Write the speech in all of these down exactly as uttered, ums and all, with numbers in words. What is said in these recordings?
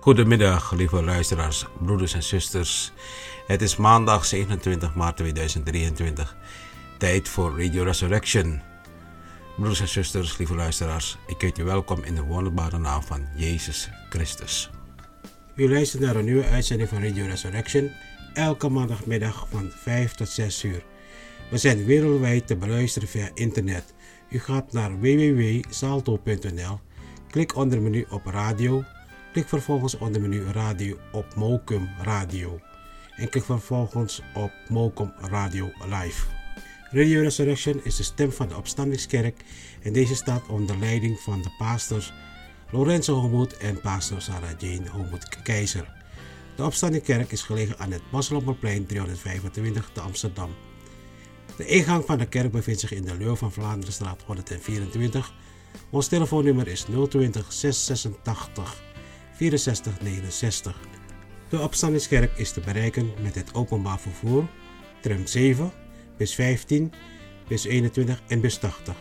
Goedemiddag, lieve luisteraars, broeders en zusters. Het is maandag zevenentwintig maart tweeduizend drieëntwintig. Tijd voor Radio Resurrection. Broeders en zusters, lieve luisteraars, ik heet u welkom in de wonderbare naam van Jezus Christus. U luistert naar een nieuwe uitzending van Radio Resurrection, elke maandagmiddag van vijf tot zes uur. We zijn wereldwijd te beluisteren via internet. U gaat naar w w w punt salto punt n l, klik onder het menu op radio, klik vervolgens onder het menu radio op Mokum Radio en klik vervolgens op Mokum Radio Live. Radio Resurrection is de stem van de Opstandingskerk en deze staat onder leiding van de pastors Lorenzo Homoed en pastor Sarah Jane Homoed Keizer. De Opstandingskerk is gelegen aan het Mosselommerplein driehonderdvijfentwintig te Amsterdam. De ingang van de kerk bevindt zich in de Leeuw van Vlaanderenstraat honderdvierentwintig. Ons telefoonnummer is nul twintig, zeshonderdzesentachtig, vierenzestig negenenzestig. De Opstandingskerk is te bereiken met het openbaar vervoer, tram zeven, bus vijftien, bus eenentwintig en bus tachtig.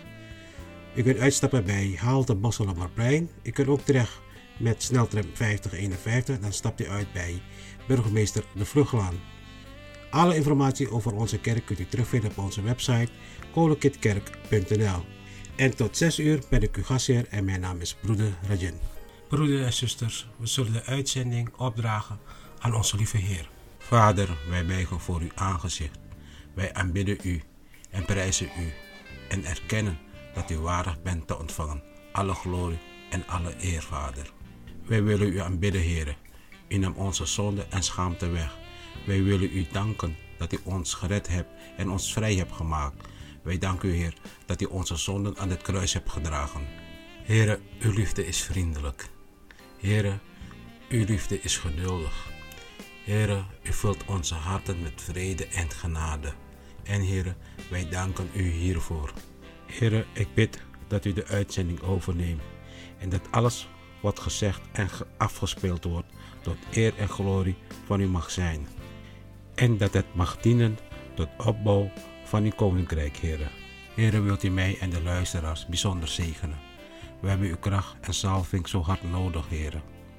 U kunt uitstappen bij halte Mosselommerplein. U kunt ook terecht met sneltram vijftig eenenvijftig, dan stapt u uit bij burgemeester De Vluglaan. Alle informatie over onze kerk kunt u terugvinden op onze website kolenkitkerk punt n l. En tot zes uur ben ik uw gastheer en mijn naam is broeder Rajen. Broeders en zusters, we zullen de uitzending opdragen aan onze lieve Heer. Vader, wij buigen voor uw aangezicht. Wij aanbidden u en prijzen u en erkennen dat u waardig bent te ontvangen alle glorie en alle eer, Vader. Wij willen u aanbidden, Heer. U neemt onze zonde en schaamte weg. Wij willen u danken dat u ons gered hebt en ons vrij hebt gemaakt. Wij danken u, Heer, dat u onze zonden aan het kruis hebt gedragen. Heere, uw liefde is vriendelijk. Heere, uw liefde is geduldig. Heere, u vult onze harten met vrede en genade. En Heere, wij danken u hiervoor. Heere, ik bid dat u de uitzending overneemt en dat alles wat gezegd en afgespeeld wordt tot eer en glorie van u mag zijn. En dat het mag dienen tot opbouw van uw koninkrijk, Heere. Heere, wilt u mij en de luisteraars bijzonder zegenen. We hebben uw kracht en salving zo hard nodig, Heere.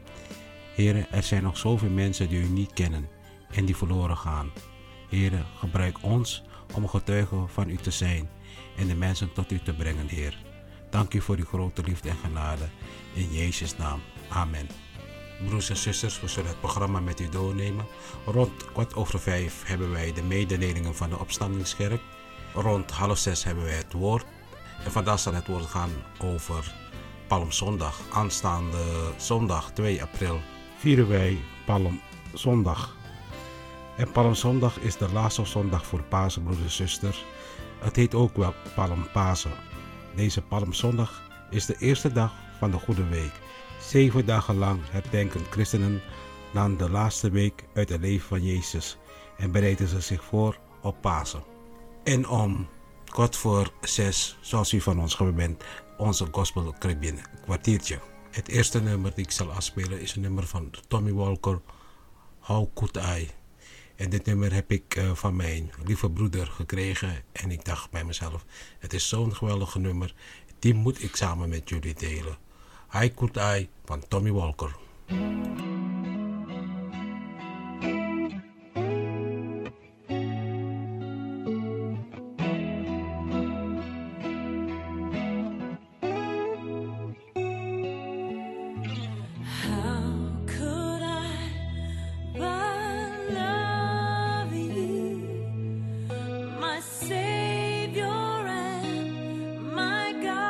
Heere, er zijn nog zoveel mensen die u niet kennen en die verloren gaan. Heere, gebruik ons om getuigen van u te zijn en de mensen tot u te brengen, Heer. Dank u voor uw grote liefde en genade. In Jezus' naam. Amen. Broers en zusters, we zullen het programma met u doornemen. Rond kwart over vijf hebben wij de mededelingen van de Opstandingskerk. Rond half zes hebben wij het woord. En vandaag zal het woord gaan over Palmzondag. Aanstaande zondag twee april vieren wij Palmzondag. En Palmzondag is de laatste zondag voor Pasen, broeders en zusters. Het heet ook wel Palmpasen. Deze Palmzondag is de eerste dag van de Goede Week. Zeven dagen lang herdenken christenen dan de laatste week uit het leven van Jezus en bereiden ze zich voor op Pasen. En om kwart voor zes, zoals u van ons gewend bent, onze Gospel Caribbean kwartiertje. Het eerste nummer die ik zal afspelen is een nummer van Tommy Walker, How Could I? En dit nummer heb ik uh, van mijn lieve broeder gekregen en ik dacht bij mezelf, het is zo'n geweldige nummer, die moet ik samen met jullie delen. How Could I van Tommy Walker.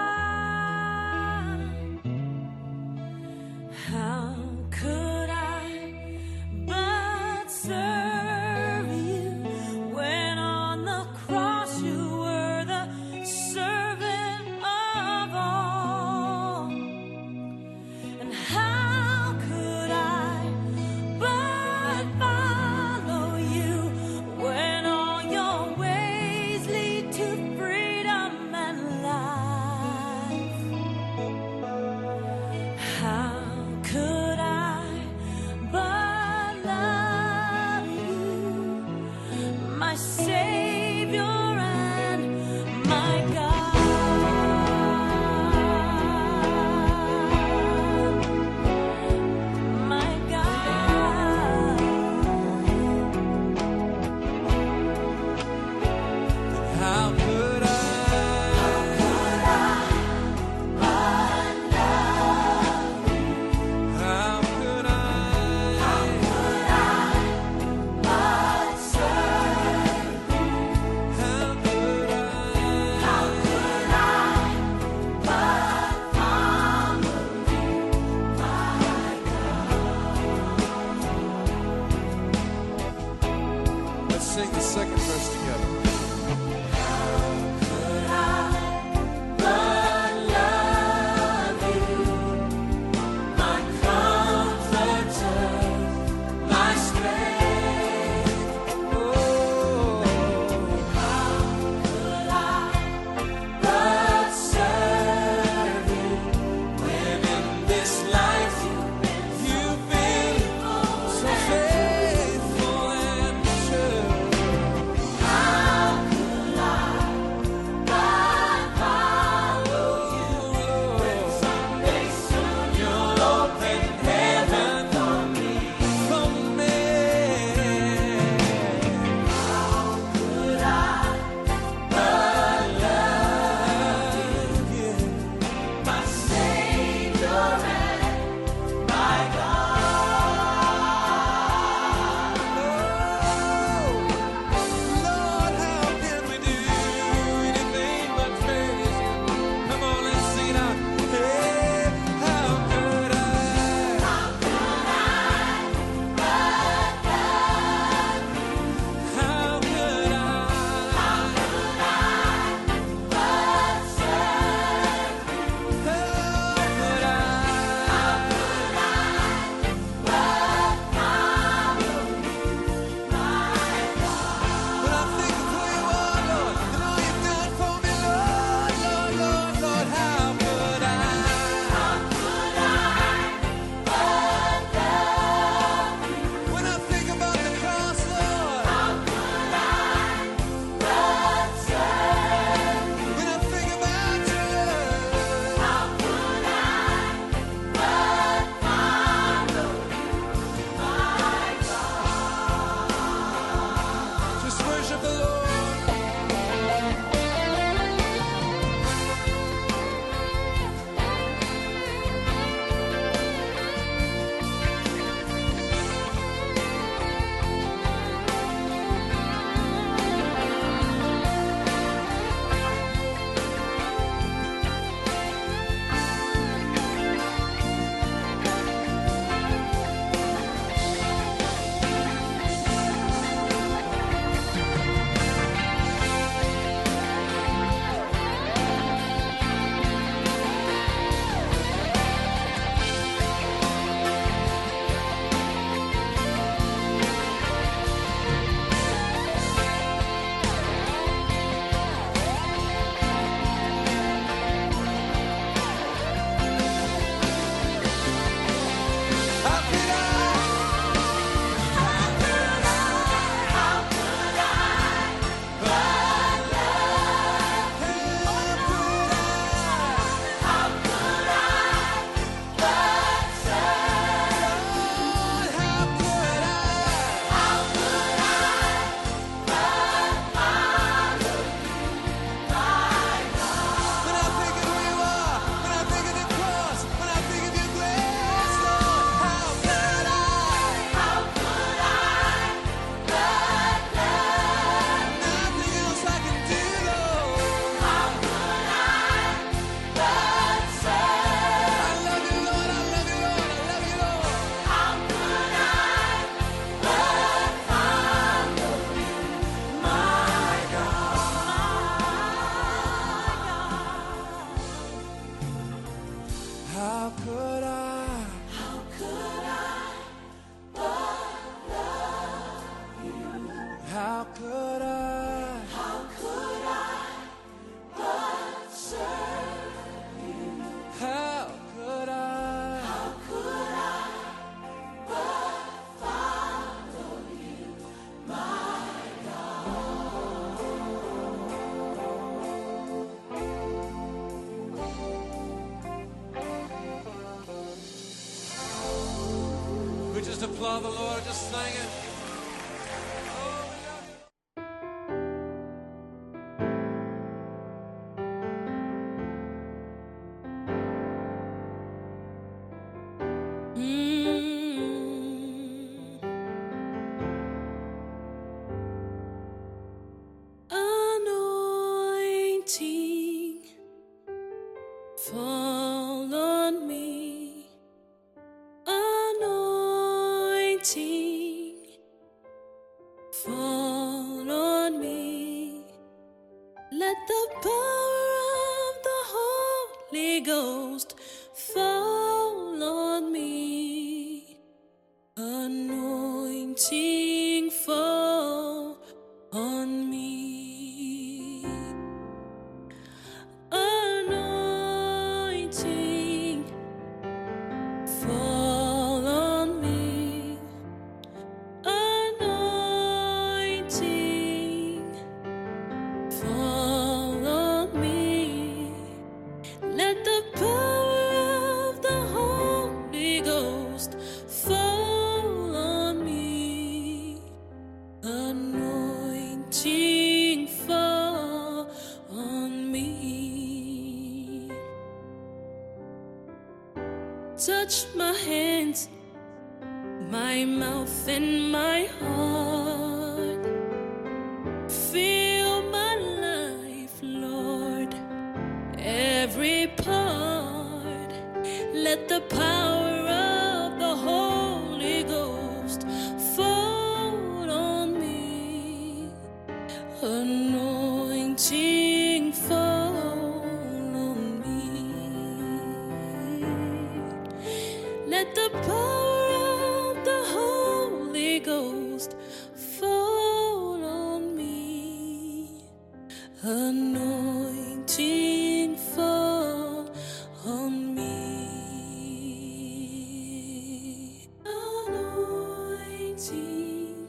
How could I sing the second verse together. Applaud the Lord, just sing it. Fall Let the power of the Holy Ghost fall on me. Anointing fall on me. Anointing fall on me. Anointing fall on me. Let the power of the Holy Ghost fall on me. Anointing fall on me. Touch my hands, my mouth and my heart. Fill my life, Lord, every part. Let the power of the Holy Ghost fall on me. Anointing fall on me. Let the power of the Holy Ghost fall on me. Anointing fall on me. Anointing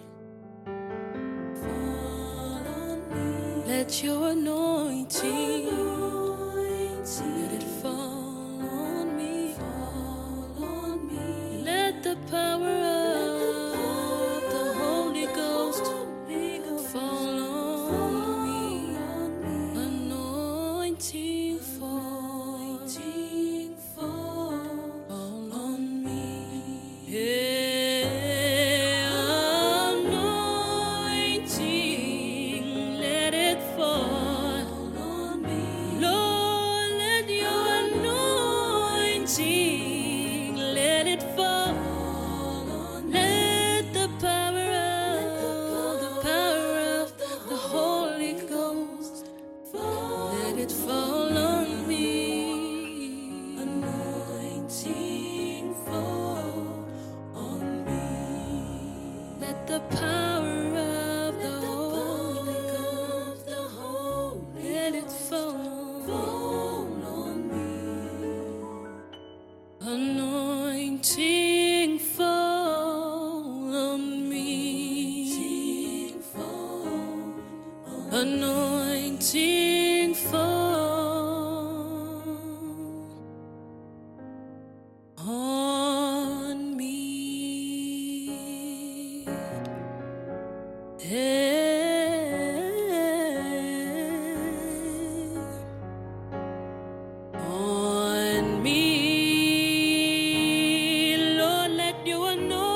fall on me. Let your anointing, let it fall on me. Fall on me. Let the power of the Holy Ghost fall on me. Anointing fall, anointing fall on me. Yeah, anointing, let it fall on me. Lord, let your anointing, let it fall. Let the power of the power of the Holy Ghost let it fall on me. Anointing fall on me. Let the power of the Holy Ghost let it fall on me. Anointing fall on me. Anointing fall on me. Yeah. On me. Lord, let your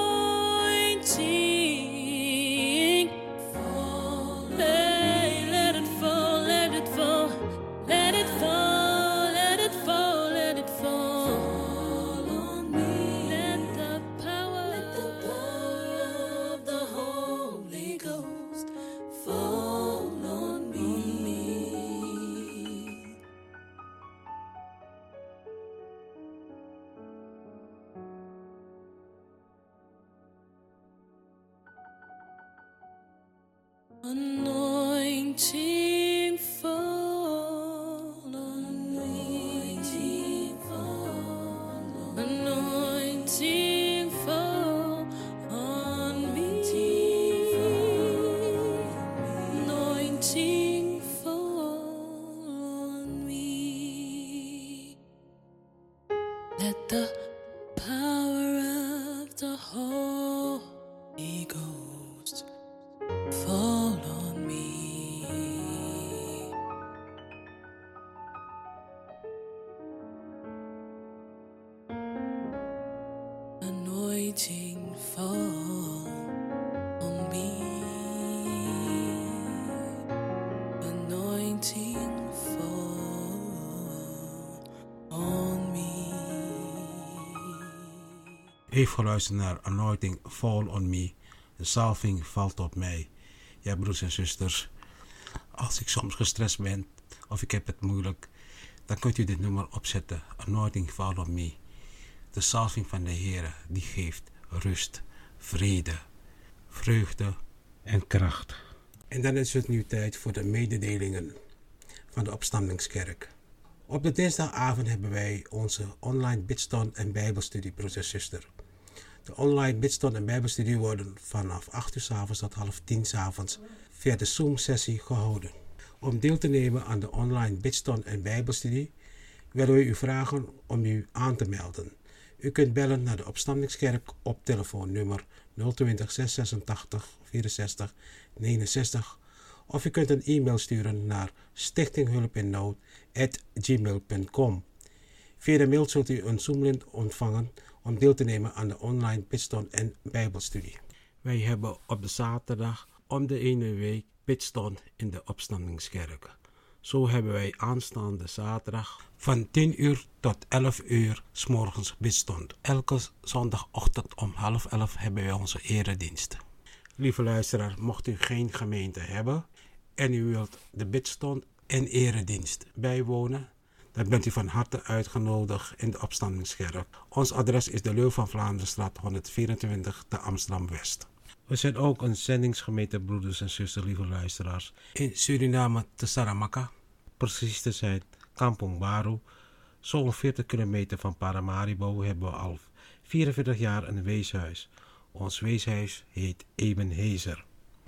anointing fall. Hey, let it fall, let it fall, let it fall, let it fall, let it fall on me. Let the power, let the power of the Holy Ghost fall on me. Anointing fall on me. Anointing fall on me. Anointing fall on me. Let the power of the Holy Ghost fall on me. Anointing fall on me. Anointing fall on me. Even geluisterd naar Anointing Fall on Me. De salving valt op mij. Ja, broers en zusters. Als ik soms gestrest ben of ik heb het moeilijk, dan kunt u dit nummer opzetten. Anointing Fall on Me. De salving van de Heer die geeft rust, vrede, vreugde en kracht. En dan is het nu tijd voor de mededelingen van de Opstandingskerk. Op de dinsdagavond hebben wij onze online bidstond en bijbelstudie, broers en zusters. De online bidstond en bijbelstudie worden vanaf acht uur 's avonds tot half tien 's avonds via de Zoom-sessie gehouden. Om deel te nemen aan de online bidstond en bijbelstudie willen we u vragen om u aan te melden. U kunt bellen naar de Opstandingskerk op telefoonnummer nul twintig, zeshonderdzesentachtig, vierenzestig, negenenzestig of u kunt een e-mail sturen naar stichtinghulpinnood at gmail punt com. Via de mail zult u een Zoom-link ontvangen om deel te nemen aan de online bidstond en bijbelstudie. Wij hebben op de zaterdag om de ene week bidstond in de Opstandingskerk. Zo hebben wij aanstaande zaterdag van tien uur tot elf uur 's morgens bidstond. Elke zondagochtend om half elf hebben wij onze eredienst. Lieve luisteraar, mocht u geen gemeente hebben en u wilt de bidstond en eredienst bijwonen, dan bent u van harte uitgenodigd in de Opstandingskerk. Ons adres is de Leeuw van Vlaanderenstraat honderdvierentwintig te Amsterdam-West. We zijn ook een zendingsgemeente, broeders en zusters, lieve luisteraars, in Suriname te Saramaka. Precies te zijn, Kampong Baru. Zo'n veertig kilometer van Paramaribo hebben we al vierenveertig jaar een weeshuis. Ons weeshuis heet Ebenezer.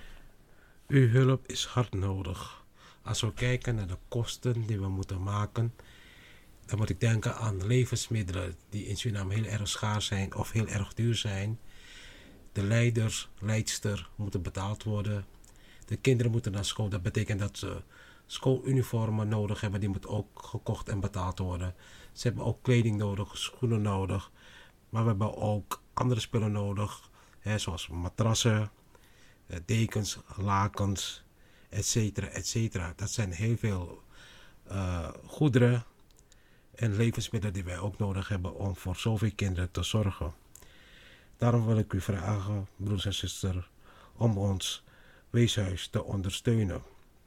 Uw hulp is hard nodig. Als we kijken naar de kosten die we moeten maken, dan moet ik denken aan levensmiddelen die in Suriname heel erg schaars zijn of heel erg duur zijn. De leiders, leidster moeten betaald worden. De kinderen moeten naar school. Dat betekent dat ze schooluniformen nodig hebben. Die moeten ook gekocht en betaald worden. Ze hebben ook kleding nodig, schoenen nodig. Maar we hebben ook andere spullen nodig. Hè, zoals matrassen, dekens, lakens, et cetera, et cetera. Dat zijn heel veel uh, goederen en levensmiddelen die wij ook nodig hebben om voor zoveel kinderen te zorgen. Daarom wil ik u vragen, broers en zusters, om ons weeshuis te ondersteunen.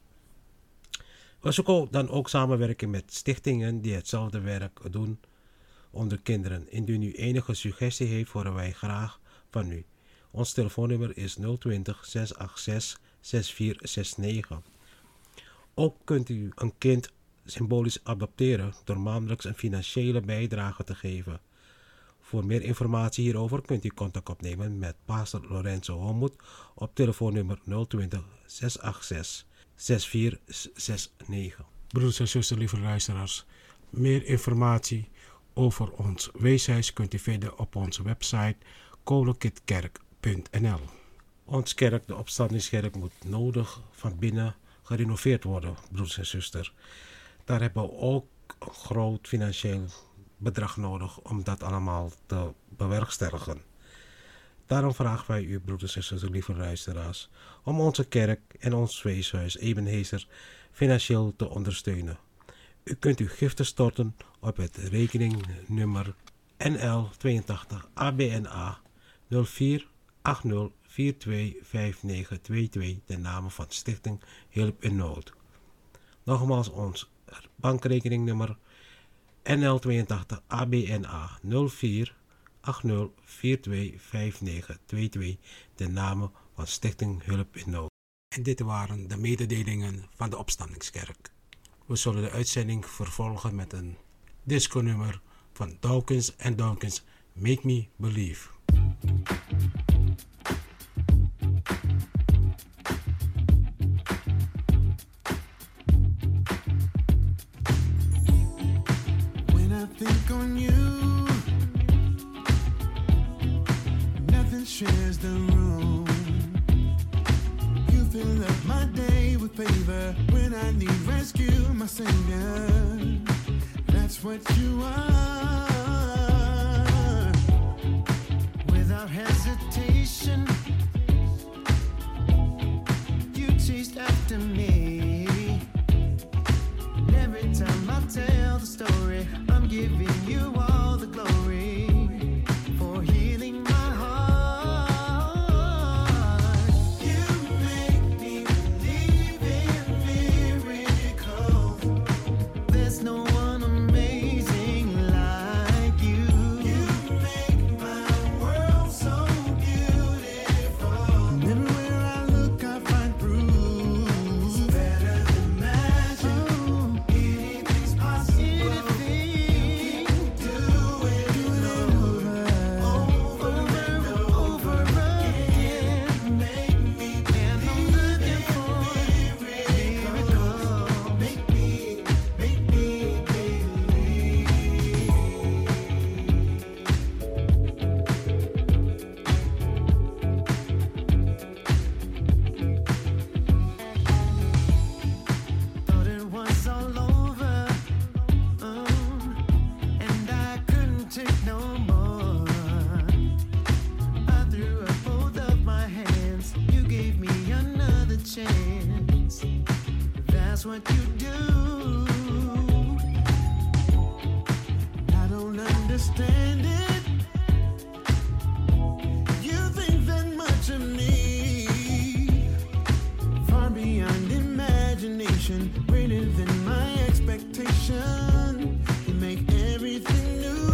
We zoeken dan ook samenwerken met stichtingen die hetzelfde werk doen onder kinderen. Indien u enige suggestie heeft, horen wij graag van u. Ons telefoonnummer is nul twintig, zes acht zes, zes vier zes negen. Ook kunt u een kind symbolisch adopteren door maandelijks een financiële bijdrage te geven. Voor meer informatie hierover kunt u contact opnemen met pastor Lorenzo Homoet op telefoonnummer nul twintig, zes acht zes, zes vier zes negen. Broeders en zusters, lieve luisteraars, meer informatie over ons weeshuis kunt u vinden op onze website kolenkitkerk punt n l. Ons kerk, de Opstandingskerk, moet nodig van binnen gerenoveerd worden, broeders en zusters. Daar hebben we ook een groot financieel bedrag nodig om dat allemaal te bewerkstelligen. Daarom vragen wij u, broeders en zusters, lieve luisteraars, om onze kerk en ons weeshuis Ebenezer financieel te ondersteunen. U kunt uw giften storten op het rekeningnummer N L tweeëntachtig A B N A nul vier acht nul vier twee vijf negen twee twee ten name van Stichting Hulp in Nood. Nogmaals ons bankrekeningnummer N L tweeëntachtig A B N A nul vier acht nul vier twee vijf negen twee twee ten name van Stichting Hulp in Nood. En dit waren de mededelingen van de Opstandingskerk. We zullen de uitzending vervolgen met een disco-nummer van Dawkins en Dawkins, Make Me Believe. When I think on you, nothing shares the room. You fill up my day with favor when I need rescue, my savior. That's what you are. Without hesitation, you chased after me. And every time I tell the story, I'm giving you all the glory for healing my heart. You make me believe in me. what you do. I don't understand it. You think that much of me, far beyond imagination, greater than my expectation. You make everything new.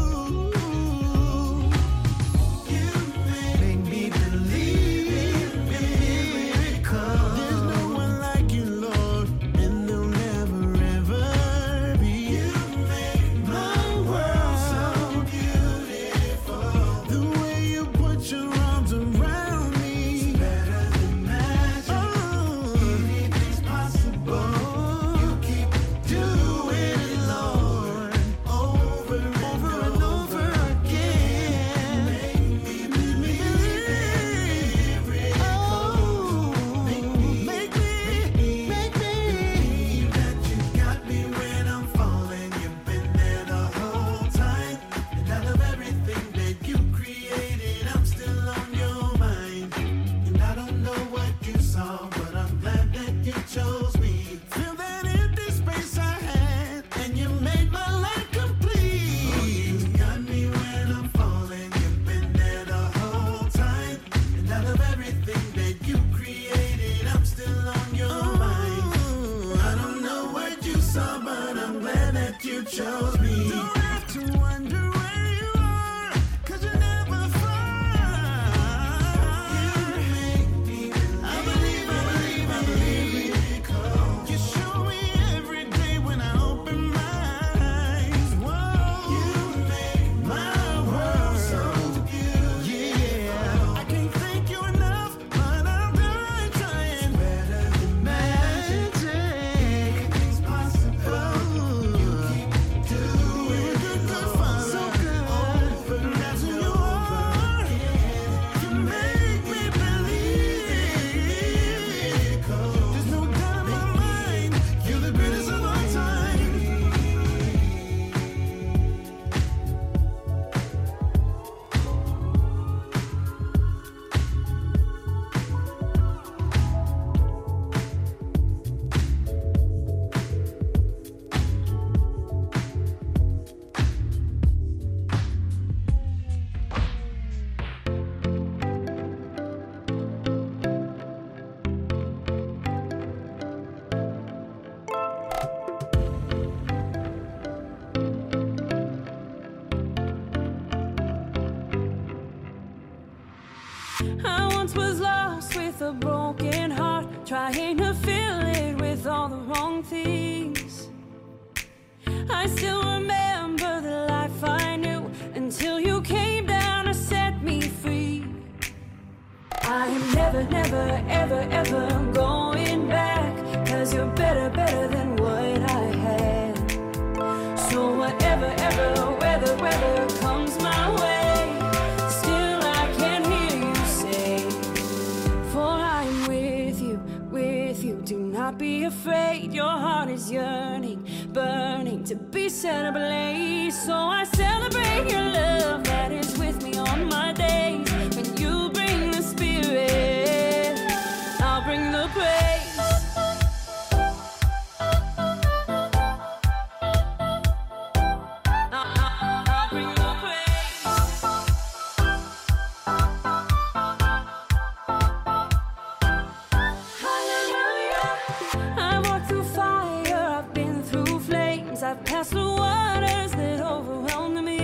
You make me believe in miracles. There's no one like you, Lord, and there'll never ever be. You make my world so beautiful. The way you put your arms around me, it's better than magic. Oh, anything's possible. You keep doing it, Lord, over and over and over again. Make me believe. Oh, make me, make me, make me believe that you got me when I'm falling. You've been there the whole time, and out of everything that you created, I'm still on your mind. And I don't know what you saw, but I'm glad that you chose me. Fill that empty space I had, and you made my life complete. Oh, you got me when I'm falling. You've been there the whole time, and out of everything that you created, I'm still on your mind. I don't know what you saw, but I'm glad that you chose me. Don't have to wonder where you are, 'cause you're never far. You make me believe. I believe, I believe, I believe. You show me every day when I open my eyes. Whoa, you make my world so beautiful. Yeah, I can't thank you enough, but I'm dying trying. Better than magic. Anything's possible. You keep doing it, Lord, so good. Over and that's who you are. You make me believe. There's no doubt in my mind, you're the greatest of all time. I once was lost with a broken heart, trying to fill it with all the wrong things. I still remember the life I knew until you came down to set me free. I am never, never, ever, ever going back, 'cause you're better, better than what I had. So whatever, ever, weather, weather comes my way, still I can hear you say, for I'm with you, with you. Do not be afraid, your heart is yearning, burning to be set ablaze. So I celebrate your love that is with me on my days. When you bring the spirit, I'll bring the praise. I'll, I'll, I'll bring the praise. Hallelujah. I walked through fire, I've been through flames, I've passed through waters that overwhelmed me.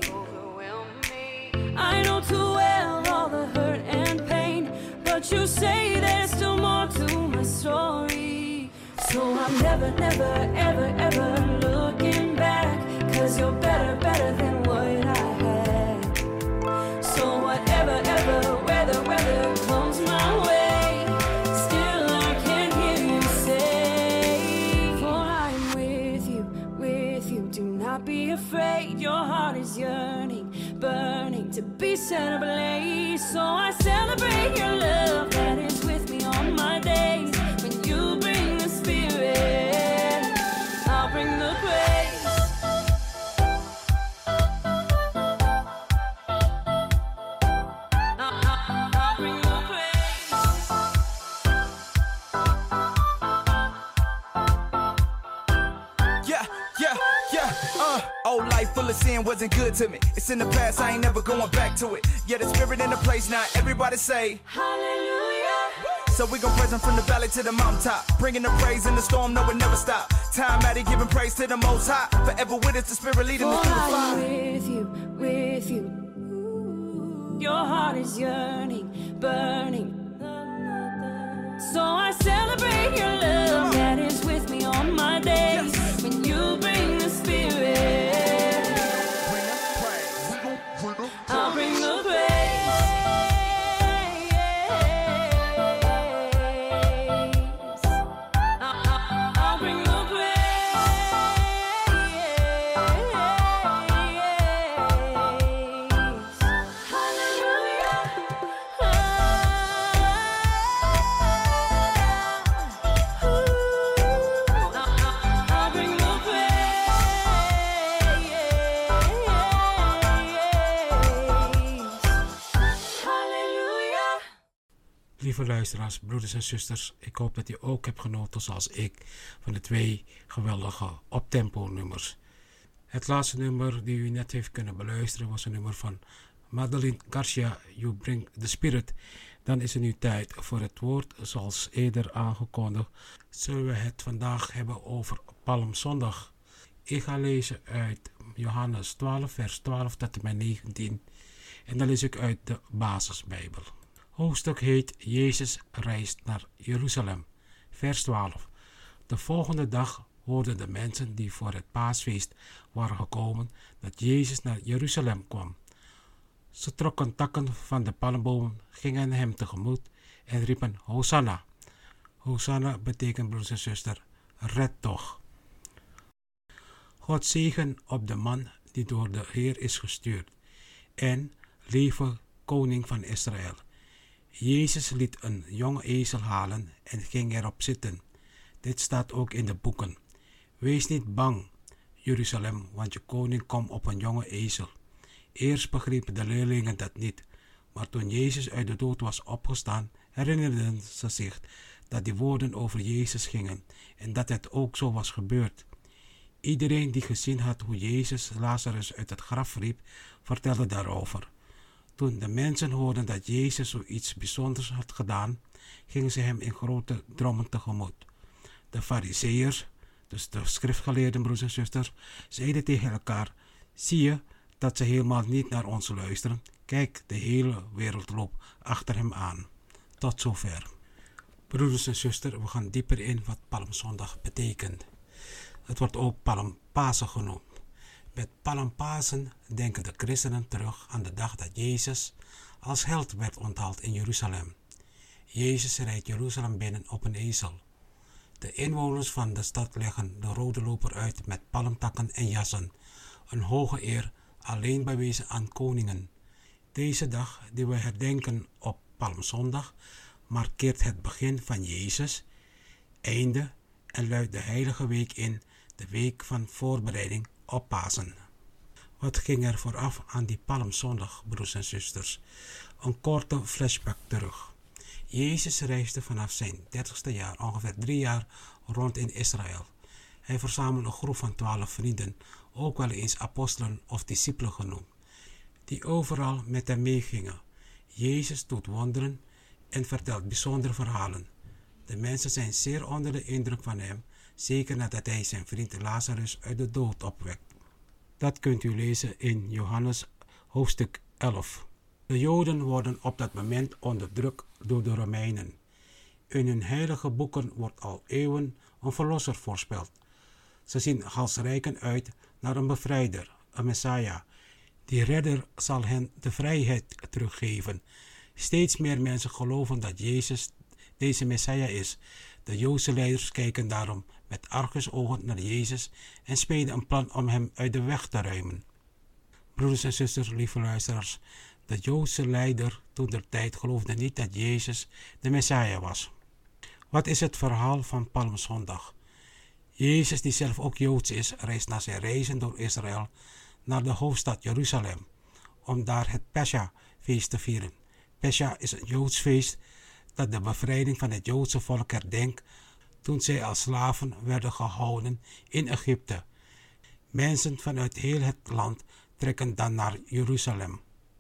I know too well all the hurt and pain, but you say there's still more to my story. So I'm never, never, ever, ever looking back, 'cause you're better, better than what I had. So whatever, ever, weather, weather comes my way, still I can hear you say, for I'm with you, with you. Do not be afraid, your heart is yearning, burning to be set ablaze. So I celebrate your love that is with me on my days. When you bring the spirit, I'll bring the praise. I'll, I'll, I'll bring the praise. Old life full of sin wasn't good to me. It's in the past, I ain't never going back to it. Yeah, the spirit in the place now, everybody say Hallelujah. So we gon' praise him from the valley to the mountaintop, bringing the praise in the storm, no it never stop. Time at it, giving praise to the Most High. Forever with us, the spirit leading us through the fire. With you, with you. Your heart is yearning, burning. So I celebrate your love that is with me on my days. When you bring the spirit, I'll bring the praise. Lieve luisteraars, broeders en zusters, ik hoop dat u ook hebt genoten zoals ik van de twee geweldige optempo nummers. Het laatste nummer die u net heeft kunnen beluisteren was een nummer van Madeline Garcia, You Bring the Spirit. Dan is het nu tijd voor het woord. Zoals eerder aangekondigd zullen we het vandaag hebben over Palmzondag. Ik ga lezen uit Johannes twaalf vers twaalf tot en met negentien en dan lees ik uit de Basisbijbel. Hoofdstuk heet Jezus reist naar Jeruzalem. Vers twaalf. De volgende dag hoorden de mensen die voor het paasfeest waren gekomen dat Jezus naar Jeruzalem kwam. Ze trokken takken van de palmboom, gingen hem tegemoet en riepen Hosanna. Hosanna betekent, broers en zusters, red toch. God zegen op de man die door de Heer is gestuurd en leve koning van Israël. Jezus liet een jonge ezel halen en ging erop zitten. Dit staat ook in de boeken. Wees niet bang, Jeruzalem, want je koning komt op een jonge ezel. Eerst begrepen de leerlingen dat niet, maar toen Jezus uit de dood was opgestaan, herinnerden ze zich dat die woorden over Jezus gingen en dat het ook zo was gebeurd. Iedereen die gezien had hoe Jezus Lazarus uit het graf riep, vertelde daarover. Toen de mensen hoorden dat Jezus zoiets bijzonders had gedaan, gingen ze hem in grote drommen tegemoet. De fariseërs, dus de schriftgeleerden, broers en zusters, zeiden tegen elkaar: zie je dat ze helemaal niet naar ons luisteren? Kijk, de hele wereld loopt achter hem aan. Tot zover. Broeders en zusters, we gaan dieper in wat Palmzondag betekent. Het wordt ook Palmpasen genoemd. Met Palmpasen denken de christenen terug aan de dag dat Jezus als held werd onthaald in Jeruzalem. Jezus rijdt Jeruzalem binnen op een ezel. De inwoners van de stad leggen de rode loper uit met palmtakken en jassen, een hoge eer alleen bewezen aan koningen. Deze dag die we herdenken op Palmzondag markeert het begin van Jezus, einde en luidt de heilige week in, de week van voorbereiding op Pasen. Wat ging er vooraf aan die Palmzondag, broers en zusters? Een korte flashback terug. Jezus reisde vanaf zijn dertigste jaar, ongeveer drie jaar, rond in Israël. Hij verzamelde een groep van twaalf vrienden, ook wel eens apostelen of discipelen genoemd, die overal met hem meegingen. Jezus doet wonderen en vertelt bijzondere verhalen. De mensen zijn zeer onder de indruk van hem, zeker nadat hij zijn vriend Lazarus uit de dood opwekt. Dat kunt u lezen in Johannes hoofdstuk elf. De Joden worden op dat moment onderdrukt door de Romeinen. In hun heilige boeken wordt al eeuwen een verlosser voorspeld. Ze zien halsrijken uit naar een bevrijder, een Messiah. Die redder zal hen de vrijheid teruggeven. Steeds meer mensen geloven dat Jezus deze Messiah is. De Joodse leiders kijken daarom met argusogen naar Jezus en smeden een plan om hem uit de weg te ruimen. Broeders en zusters, lieve luisteraars, de Joodse leider toen der tijd geloofde niet dat Jezus de Messiah was. Wat is het verhaal van Palmzondag? Jezus, die zelf ook Joods is, reist na zijn reizen door Israël naar de hoofdstad Jeruzalem, om daar het Pesach-feest te vieren. Pesach is een Joods feest dat de bevrijding van het Joodse volk herdenkt toen zij als slaven werden gehouden in Egypte. Mensen vanuit heel het land trekken dan naar Jeruzalem.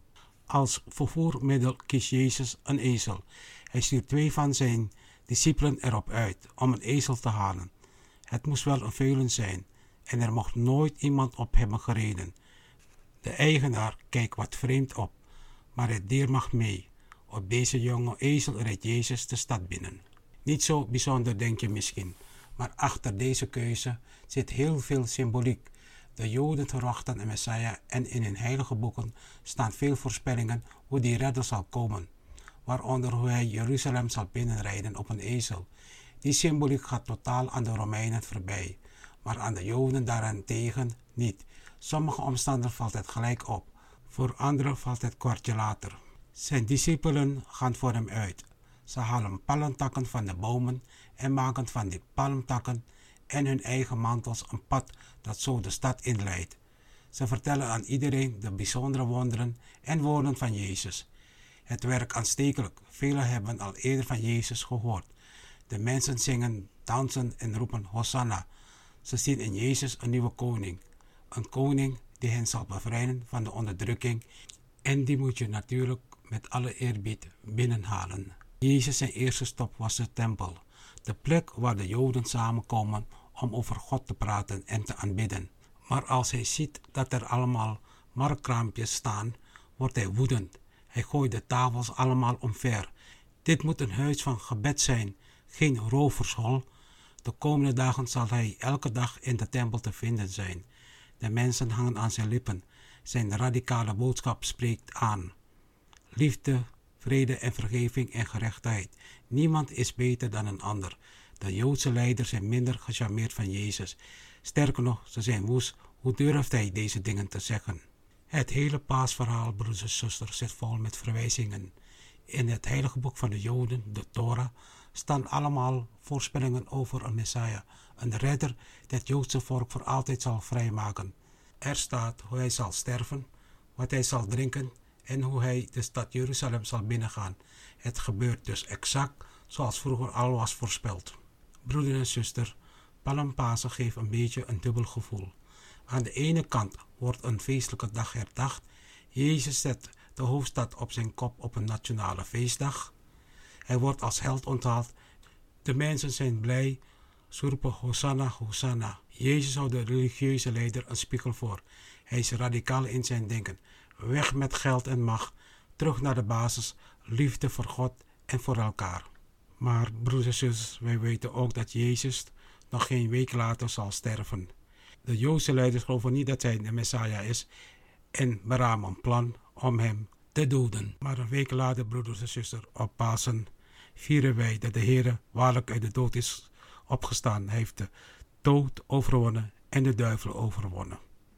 Als vervoermiddel kiest Jezus een ezel. Hij stuurt twee van zijn discipelen erop uit om een ezel te halen. Het moest wel een veulen zijn en er mocht nooit iemand op hebben gereden. De eigenaar kijkt wat vreemd op, maar het dier mag mee. Op deze jonge ezel rijdt Jezus de stad binnen. Niet zo bijzonder denk je misschien, maar achter deze keuze zit heel veel symboliek. De Joden verwachten een Messiah en in hun heilige boeken staan veel voorspellingen hoe die redder zal komen, waaronder hoe hij Jeruzalem zal binnenrijden op een ezel. Die symboliek gaat totaal aan de Romeinen voorbij, maar aan de Joden daarentegen niet. Sommige omstanders valt het gelijk op, voor anderen valt het kwartje later. Zijn discipelen gaan voor hem uit. Ze halen palmtakken van de bomen en maken van die palmtakken en hun eigen mantels een pad dat zo de stad inleidt. Ze vertellen aan iedereen de bijzondere wonderen en woorden van Jezus. Het werkt aanstekelijk. Velen hebben al eerder van Jezus gehoord. De mensen zingen, dansen en roepen Hosanna. Ze zien in Jezus een nieuwe koning. Een koning die hen zal bevrijden van de onderdrukking. En die moet je natuurlijk met alle eerbied binnenhalen. Jezus zijn eerste stop was de tempel. De plek waar de Joden samenkomen om over God te praten en te aanbidden. Maar als hij ziet dat er allemaal markkraampjes staan, wordt hij woedend. Hij gooit de tafels allemaal omver. Dit moet een huis van gebed zijn, geen rovershol. De komende dagen zal hij elke dag in de tempel te vinden zijn. De mensen hangen aan zijn lippen. Zijn radicale boodschap spreekt aan. Liefde, vrede en vergeving en gerechtigheid. Niemand is beter dan een ander. De Joodse leiders zijn minder gecharmeerd van Jezus. Sterker nog, ze zijn woest. Hoe durft hij deze dingen te zeggen? Het hele paasverhaal, broeders en zusters, zit vol met verwijzingen. In het heilige boek van de Joden, de Torah, staan allemaal voorspellingen over een Messiah, een redder die het Joodse volk voor altijd zal vrijmaken. Er staat hoe hij zal sterven, wat hij zal drinken en hoe hij de stad Jeruzalem zal binnengaan. Het gebeurt dus exact zoals vroeger al was voorspeld. Broeder en zuster, Palmpasen geeft een beetje een dubbel gevoel. Aan de ene kant wordt een feestelijke dag herdacht. Jezus zet de hoofdstad op zijn kop op een nationale feestdag. Hij wordt als held onthaald. De mensen zijn blij. Ze roepen Hosanna, Hosanna. Jezus houdt de religieuze leider een spiegel voor. Hij is radicaal in zijn denken. Weg met geld en macht. Terug naar de basis. Liefde voor God en voor elkaar. Maar broeders en zusters, wij weten ook dat Jezus nog geen week later zal sterven. De Joodse leiders geloven niet dat hij de Messiah is en beramen een plan om hem te doden. Maar een week later, broeders en zusters, op Pasen vieren wij dat de Heer waarlijk uit de dood is opgestaan. Hij heeft de dood overwonnen en de duivel overwonnen.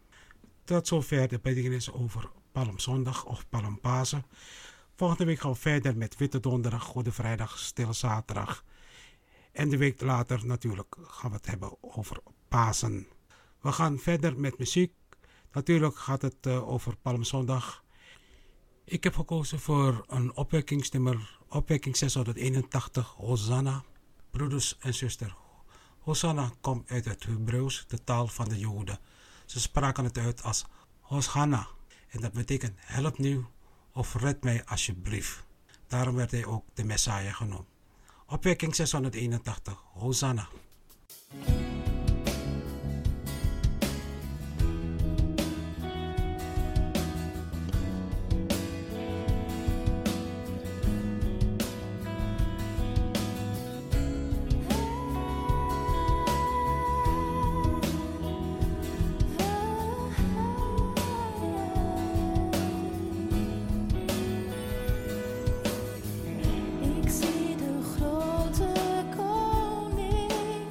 Tot zover de bedienis over Palmzondag of Palmpasen. Volgende week gaan we verder met Witte Donderdag, Goede Vrijdag, Stille Zaterdag. En de week later natuurlijk gaan we het hebben over Pasen. We gaan verder met muziek. Natuurlijk gaat het uh, over Palmzondag. Ik heb gekozen voor een opwekkingsnummer, opwekking zeshonderdeenentachtig, Hosanna. Broeders en zusters, Hosanna komt uit het Hebreeuws, de taal van de Joden. Ze spraken het uit als Hosanna. En dat betekent help nu of red mij alsjeblieft. Daarom werd hij ook de Messiah genoemd. Opwekking zeshonderdeenentachtig, Hosanna. Ik zie de grote koning.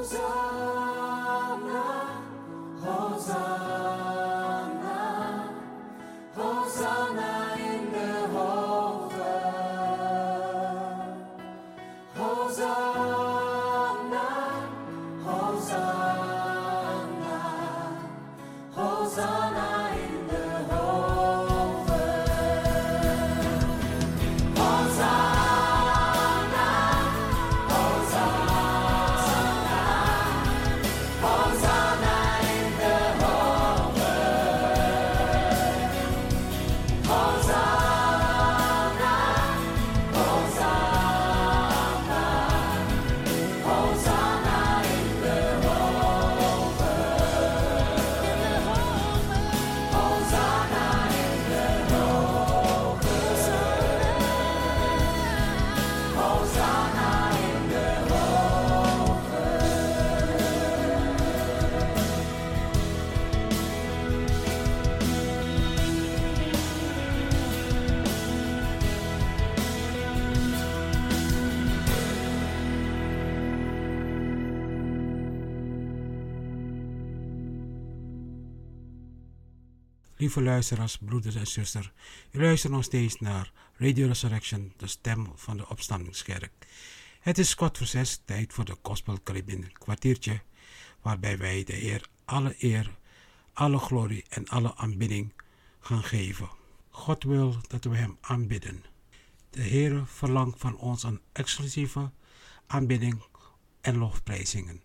Lieve luisteraars, broeders en zusters, u luistert nog steeds naar Radio Resurrection, de stem van de opstandingskerk. Het is kwart voor zes, tijd voor de Gospel Caribbean kwartiertje, waarbij wij de Heer alle eer, alle glorie en alle aanbidding gaan geven. God wil dat we hem aanbidden. De Heer verlangt van ons een exclusieve aanbidding en lofprijzingen.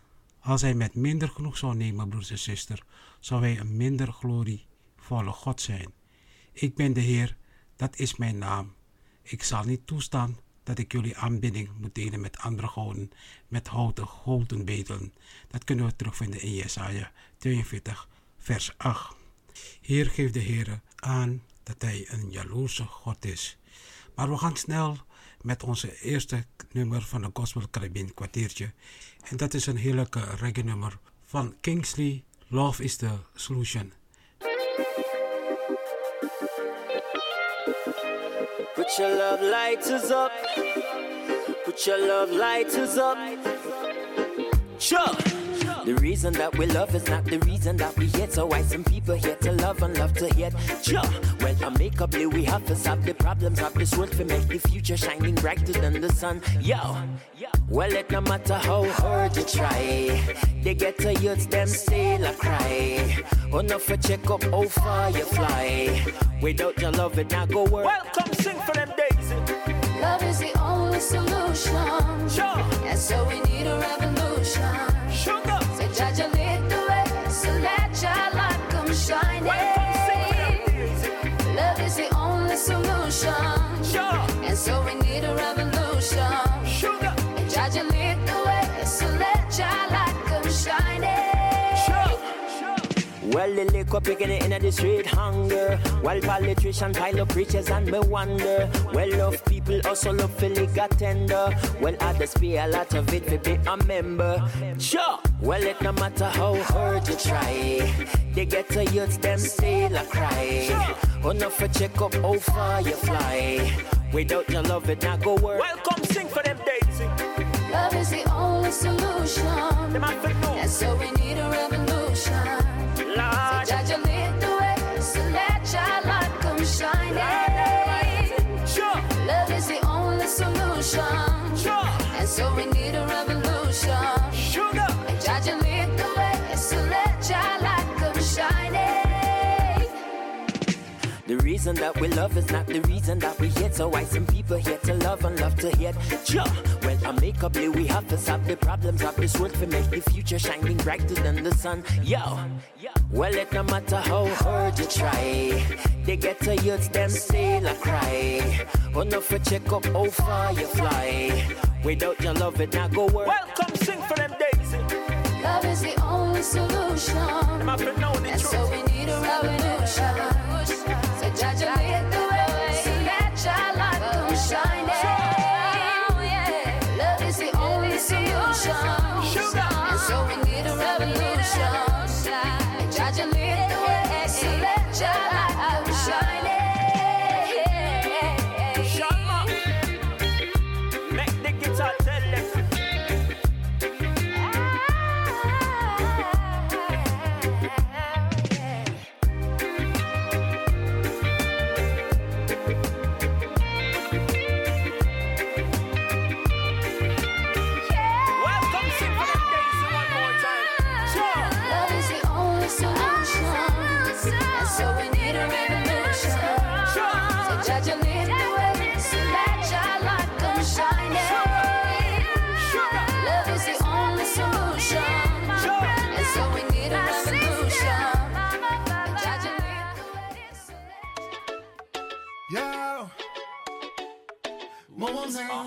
Als hij met minder genoeg zou nemen, broeders en zusters, zou hij een minder glorievolle God zijn. Ik ben de Heer, dat is mijn naam. Ik zal niet toestaan dat ik jullie aanbidding moet delen met andere goden, met houten goden bedelen. Dat kunnen we terugvinden in Jesaja tweeënveertig, vers acht. Hier geeft de Heer aan dat hij een jaloerse God is. Maar we gaan snel met onze eerste nummer van de Gospel Caribbean kwartiertje. En dat is een heerlijke reggae nummer van Kingsley, Love is the Solution. Put your love lighters up. Put your love lighters up. Sure. The reason that we love is not the reason that we hate. So why some people hate to love and love to hate? Sure. Well, amicably we have to solve the problems of this world to make the future shining brighter than the sun. Yo. Well, it no matter how hard you try, they get to youths, them still a cry. Enough for check up how far you fly. Without your love, it not go work. Welcome, sing for them days. Love is the only solution. Sure. And so we need a revolution. Sugar. So judge a lead the way, so let your light come shining. Welcome, sing for them days. Love is the only solution. Sure. And so we need a revolution. Sugar. And judge a lead the way, so let your light come shining. Well, the liquor picking it in the street hunger. While politicians pile up riches and me wonder. Well, love people also love Philly got tender. Well, others pay a lot of it to be a member. Sure. Well, it no matter how hard you try, they get to youths, them still a cry. Enough for check up how far you fly. Without your love, it not go work. Welcome, sing for them days. Love is the only solution. Them have to know. And so we need a revolution. Lord. So judge a lead the way, so let your light come shining. Sure. Love is the only solution. Sure. And so we need a revolution. Sugar. And judge a lead the way, so let your light come shining. The reason that we love is not the reason that we hate. So why some people hate to love and love to hate? Sure. Well, amicably we have to solve the problems of this world to make the future shining brighter than the sun. Yo. Well, it no matter how hard you try, they get to youths, them still a cry. Enough for check up how far you fly. Without your love, it not go work. Welcome, sing for them days. Love is the only solution. And so we need a revolution. So judge a lead the way, so let your light come shining. Love is the only solution. And so we need a revolution. And judge a lead the way, so let your light come shining. Make the guitar tell them. Judge you lead the way, so let your light come shining. Love is the only solution, and so we need a revolution. Judge you lead the way, so let Yo, Momosito.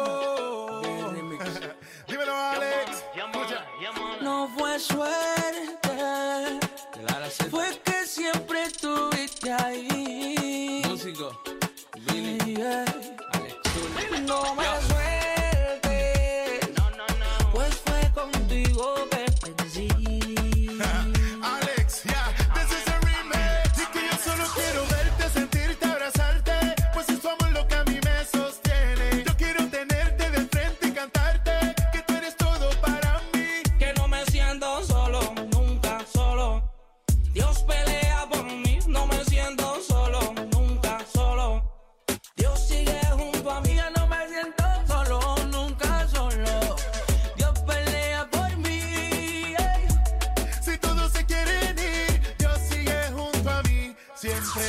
Dímelo, Alex. No fue suerte, fue que siempre estuviste ahí. Músico, Billy, Yeah. Alex. No me suerte, pues fue contigo que perdí. Alex, yeah, this is a remix. Y que yo solo quiero verte, sentirte, abrazarte, pues es tu amor lo que a mí me sostiene. Yo quiero tenerte de frente y cantarte que tú eres todo para mí. Que no me siento solo, nunca solo. Dios pelea por mí, no me siento solo, nunca solo. Dios sigue junto a mí, ya no me siento solo, nunca solo. Dios pelea por mí. Ey. Si todos se quieren ir, Dios sigue junto a mí siempre.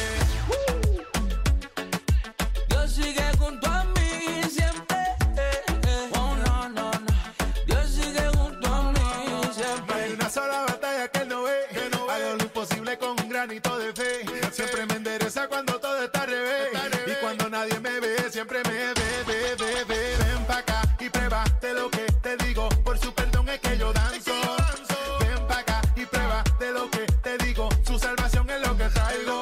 Dios sigue junto a mí siempre. eh, eh. Oh, no, no, no. Dios sigue junto a mí No hay siempre. una sola batalla que él no ve. Hago lo imposible con un granito de fe. Siempre me endereza cuando todo está al revés. Y cuando nadie me ve, siempre me ve, ve, ve, ve. Ven pa' acá y prueba de lo que te digo. Por su perdón es que yo danzo. Ven pa' acá y prueba de lo que te digo. Su salvación es lo que traigo.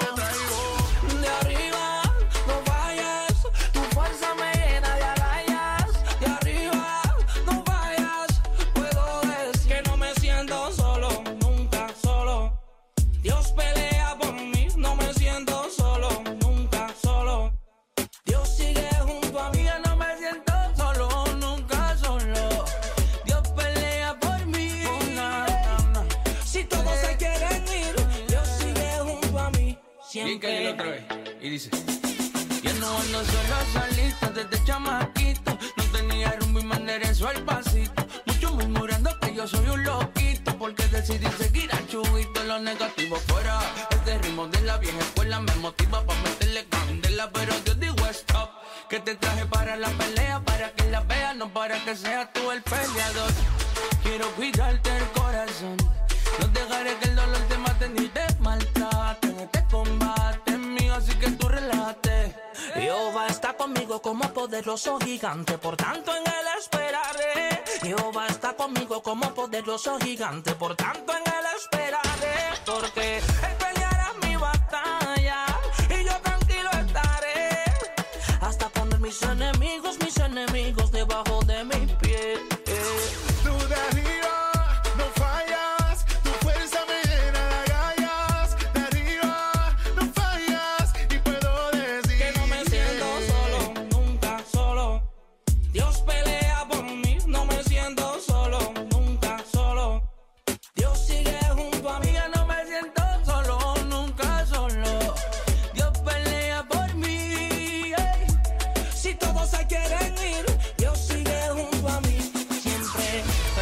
De arriba, no vayas, tu fuerza me llena de agallas. De arriba, no vayas, puedo decir que no me siento solo, nunca solo. Dios pelea por mí, no me siento solo, nunca solo. Dios sigue junto a mí, ya no me siento solo, nunca solo. Dios pelea por mí. Na, na, na. Si todos se quieren ir, Dios sigue junto a mí Bien que siempre. otra vez. Y dice. Yo no ando solo solito desde chamaquito. No tenía rumbo y me enderezó el pasito. Muchos murmurando que yo soy un loquito, porque decidí seguir a chubito. Lo negativo fuera. Este ritmo de la vieja escuela me motiva para meterle candela. Pero yo digo stop, que te traje para la pelea, para que la veas, no para que seas tú el peleador. Quiero cuidarte el corazón, no dejaré que el dolor te mate ni te maltrate. En este combate mío, así que tú relájate. Jehová está conmigo como poderoso gigante, por tanto en él esperaré. Jehová está conmigo como poderoso gigante, por tanto en él esperaré. Porque él peleará mi batalla y yo tranquilo estaré, hasta poner mis enemigos, mis enemigos debajo de mis pies. Tú de arriba no fallas, tu fuerza me llena de agallas. De arriba no fallas y puedo decir Que no me siento solo, nunca solo. Dios pelea por mí, no me siento solo, nunca solo. Dios sigue junto a mí, ya no me siento solo, nunca solo. Dios pelea por mí. Ey. Si todos se quieren ir, Dios sigue junto a mí siempre.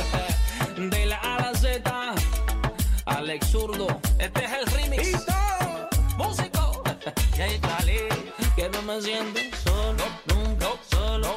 De la A a la Z, Alex Zurdo, este es el remix. Y todo, músico, y ahí dale, que no me siento solo, nunca solo.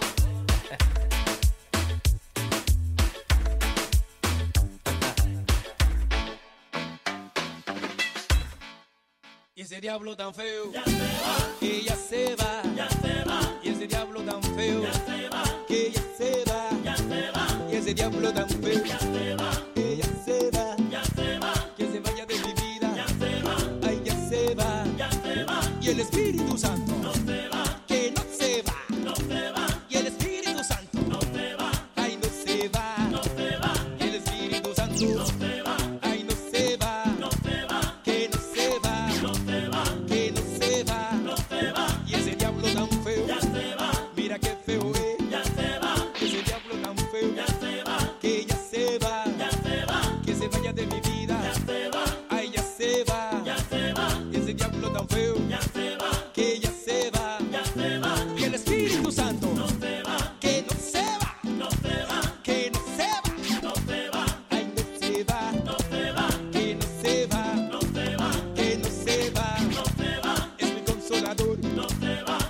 Y ese diablo tan feo, que ya se va, y ese diablo tan feo, que ya se va, y ese diablo tan feo, que ya se va, que se vaya de mi vida, ay ya se va, y el Espíritu Santo, que no se va, y el Espíritu Santo, ay no se va, y el Espíritu Santo, ay no se va, que no se va, que no se va, y ese diablo tan feo, mira qué feo es, ese diablo tan feo, que ya se va, que se vaya de mi vida, ay ya se va, y ese diablo tan feo, que ya se va, y el Espíritu Santo, que no se va, que no se va, ay no se va, que no se va, que no se va, es mi consolador,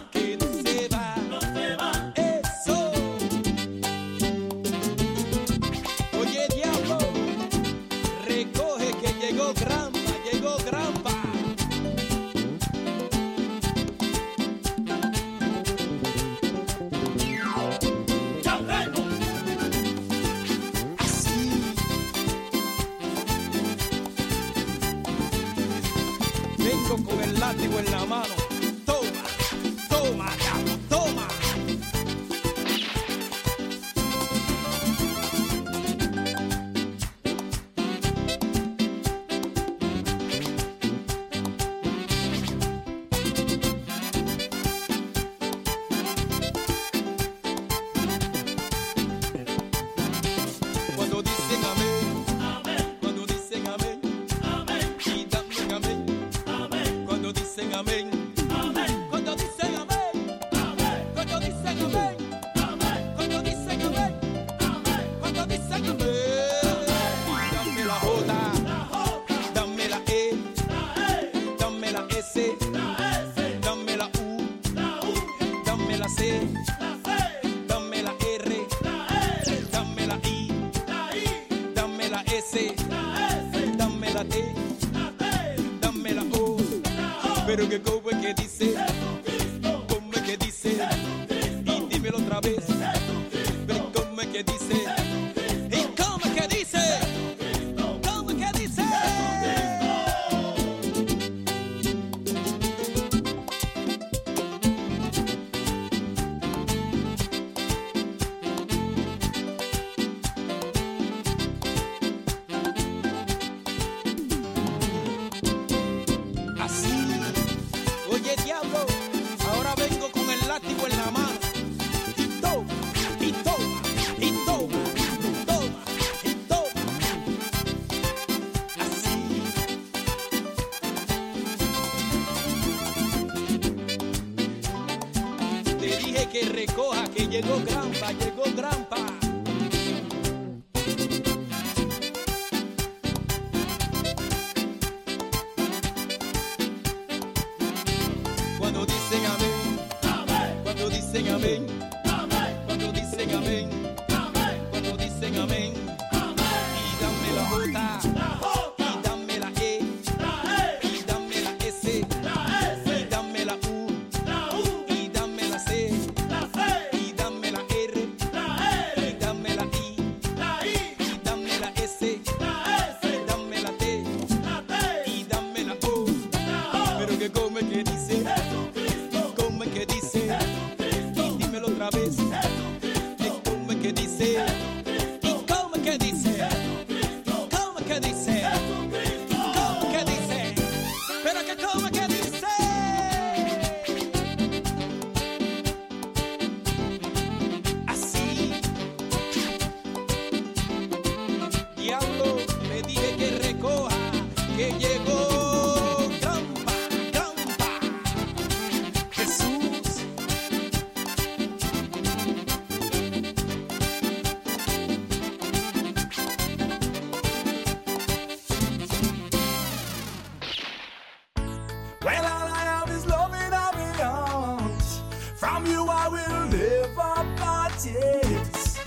dice? ¿Cómo es que dice? Y dímelo otra vez. Pero ¿cómo es que dice? ¿Y cómo es que dice? ¿Cómo es que dice? Así. Oye, diablo, ahora vengo con el látigo en la mano. Y toma, y toma, y toma, y toma, y toma. Así. Te dije que recoja, que llegó Grampa, llegó Grampa. Cuando dicen amén, cuando dicen amén, cuando dicen amén, cuando dicen amén, y dame la J, y dame la E, y dame la S, y dame la U, y dame la C, y dame la R, y dame la I, y dame la S, y dame la T, y dame la O. Pero que come que dice, come que dice, y dímelo otra vez. Que come que dice, y come que dice, come que dice, come que dice, pero que come que dice. Así. Diablo, le dije que recoja, que llegó Grampa, Grampa, Jesús. Well, all I have is love in my arms. From you I will never part, yes.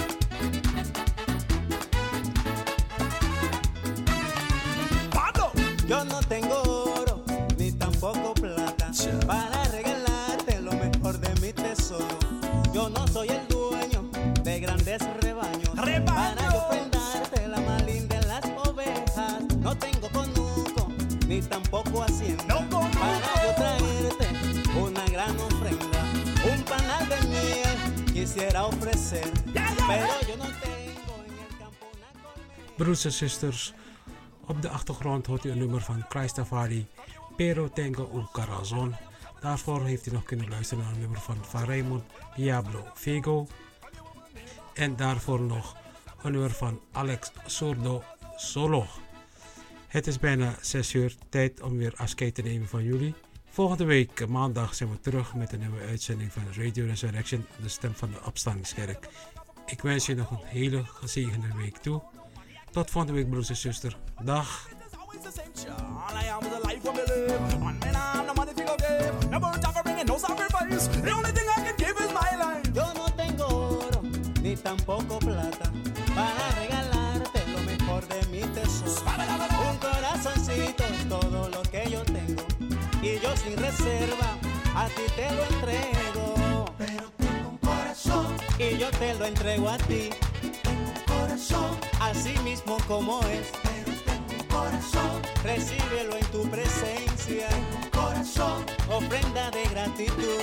Pablo. Yo no tengo oro, ni tampoco plata, para regalarte lo mejor de mi tesoro. Yo no soy el dueño de grandes rebaños, para yo prendarte la más linda de las ovejas. No tengo conuco, ni tampoco hacienda, para yo traerte una gran ofrenda. Un panal de miel quisiera ofrecer, pero yo no tengo en el campo una colmena. Broers en zusters, op de achtergrond hoort u een nummer van Christafari, Pero Tengo un Corazon. Daarvoor heeft u nog kunnen luisteren naar een nummer van Van Raymond Diablo Figo. En daarvoor nog een nummer van Alex Sordo Solo. Het is bijna zes uur, tijd om weer afscheid te nemen van jullie. Volgende week maandag zijn we terug met een nieuwe uitzending van Radio Resurrection, de stem van de opstandingskerk. Ik wens je nog een hele gezegende week toe. Tot volgende week, broers en zuster. Dag. All I am is a life for me live. One man I'm no money figure give. No burnt offering and no sacrifice. The only thing I can give is my life. Yo no tengo oro, ni tampoco plata, para regalarte lo mejor de mi tesoro. Un corazoncito es todo lo que yo tengo, y yo sin reserva a ti te lo entrego. Pero tengo un corazón, Y yo te lo entrego a ti, tengo un corazón, así mismo como es. pero tengo un corazón, Recíbelo en tu presencia, tengo un corazón, ofrenda de gratitud.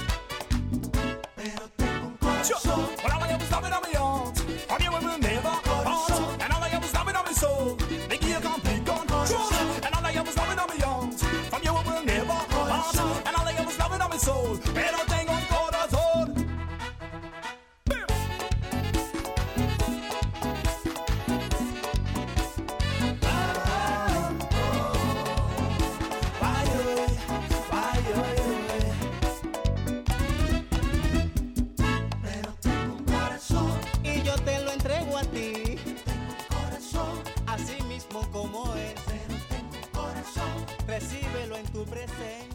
pero tengo un corazón. Well, all I have is love in my heart. From you we will never part. And all I have is love in my soul. Make you complete control. And all I have is love in my heart. From you we will never part. And all I have is love in my soul. Pero tengo un corazón. Pero tengo un corazón, Y yo te lo entrego a ti, tengo un corazón, así mismo como es. pero tengo un corazón. Recíbelo en tu presencia.